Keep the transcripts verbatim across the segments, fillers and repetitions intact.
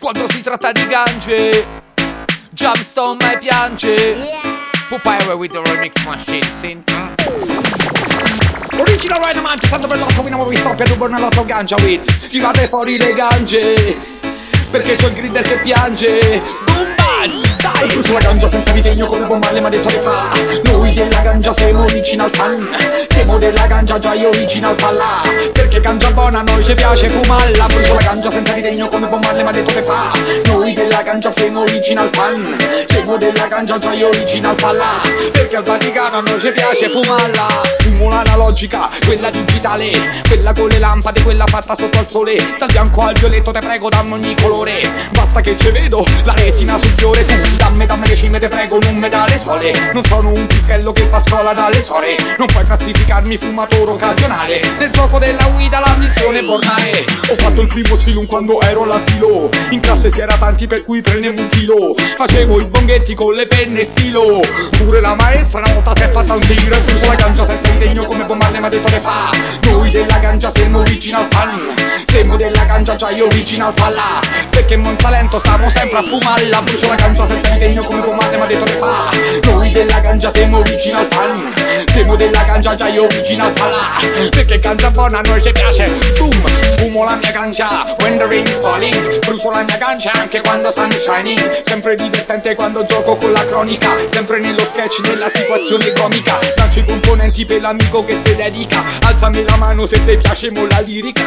quando si tratta di gange. Jamstone mai piange. Popeye with the remix machine, sì. Original Rhinoman, santo per l'otto, mi non vi stoppia, tu borna l'otto ganja with. Tirate fuori le gange, perché c'ho il grinder che piange. Boom, dai, brucio la ganja senza ritegno come Bob Marley, ma detto che fa. Noi della ganja siamo original fan. Siamo della ganja già io original falla. Perché ganja buona a noi ci piace fumarla. Brucio la ganja senza ritegno come Bob Marley, ma detto che fa. Noi della ganja siamo original fan. Siamo della ganja già io original falla. Perché al Vaticano a noi ci piace fumarla. Fumo l'analogica, quella digitale, quella con le lampade, quella fatta sotto al sole. Dal bianco al violetto te prego dammi ogni colore. Basta che ce vedo la resina sul fiore. Tu dammi dammi che cime te prego non me dà le sole. Non sono un pischello che fa scuola dalle sore. Non puoi classificarmi fumatore occasionale. Nel gioco della guida la missione bornale. Ho fatto il primo cilun quando ero all'asilo. In classe si era tanti per cui prendevo un chilo. Facevo i bonghetti con le penne stilo. Pure la maestra una volta si è fatta un tiro. E brucio la ganja senza ritegno come Bob Marley ma detto che fa. Noi della ganja siamo original fan. Siamo della ganja già io original falla. Perché in Montalento stiamo sempre a fumarla. Brucio la ganja senza ritegno come Bob Marley ma detto che fa. Noi della ganja siamo original fan. Siamo della ganja già io original falla. Perché ganja buona a noi ci piace. Boom, fumo la mia ganja when the rain is falling. Brucio la mia ganja anche quando sun is shining. Sempre divertente quando gioco con la cronica. Sempre nello sketch, nella situazione comica. Lancio i componenti per l'amico che si dedica. Alzami la mano se ti piace mo la lirica.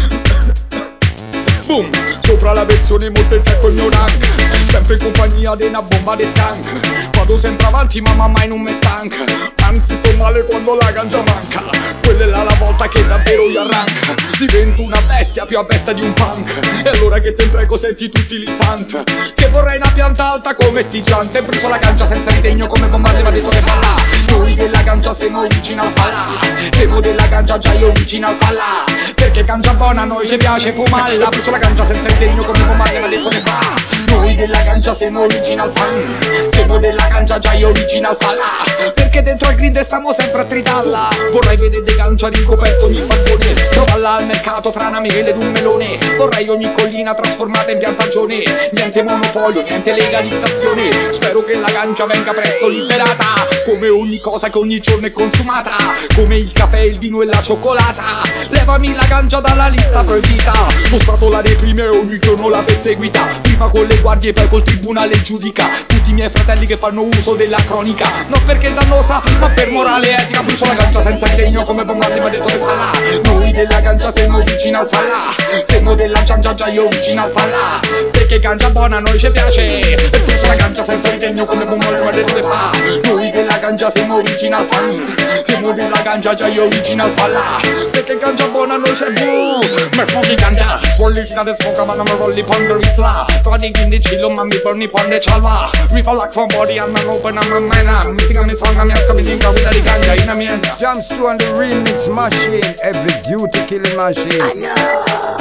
Boom, sopra la versione molto il col mio rank. Sempre in compagnia di una bomba di skank. Vado sempre avanti ma mai non mi stanca. Anzi sto male quando la ganja manca. Quella è là la volta che davvero io arranca. Divento una bestia più a bestia di un punk. E allora che te prego senti tutti li sant. Che vorrei una pianta alta come sti giante. Brucio la ganja senza ritegno come Bob Marley ma detto che fa là. Noi della ganja siamo original falla. Siamo della ganja già io original falla. Perché ganja buona a noi ci piace fumarla. Brucio la ganja senza ritegno come Bob Marley ma detto che fa. Noi della ganja siamo original fan. Siamo della ganja già io original falla. Perché dentro al grinder stiamo sempre a tritalla. Vorrei vedere ganja ricoperto ogni balcone. Trovarla al mercato tra una mele ed un melone. Vorrei ogni collina trasformata in piantagione. Niente monopolio, niente legalizzazione. Spero che la ganja venga presto liberata. Come ogni cosa che ogni giorno è consumata. Come il caffè, il vino e la cioccolata. Levami la ganja dalla lista proibita. Ho stato la reprime e ogni giorno la perseguita. Prima con le guardie poi col tribunale giudica. Tutti i miei fratelli che fanno uso della cronica. Non perché è dannosa ma per morale etica. Brucio la ganja senza ritegno come Bob Marley ma detto che fa là. Noi della ganja siamo original falla. Siamo della ganja già io original falla. Perché ganja buona a noi ci piace. E brucio la ganja senza ritegno come Bob Marley ma detto che fa. Noi della ganja siamo original fan. Siamo della ganja già io original falla. Perché ganja buona a noi c'è boom. Me fucking ganja Rolli fino ad smoke ma non mi rolli ponder it's la. Cody in the chillo ma mi burni ponde chalva. We relax my body and I'm open and my mind. I'm sing a me song I'm just coming in with the ganja in a me. Jamstone and the remix machine. Every duty killing machine. I know.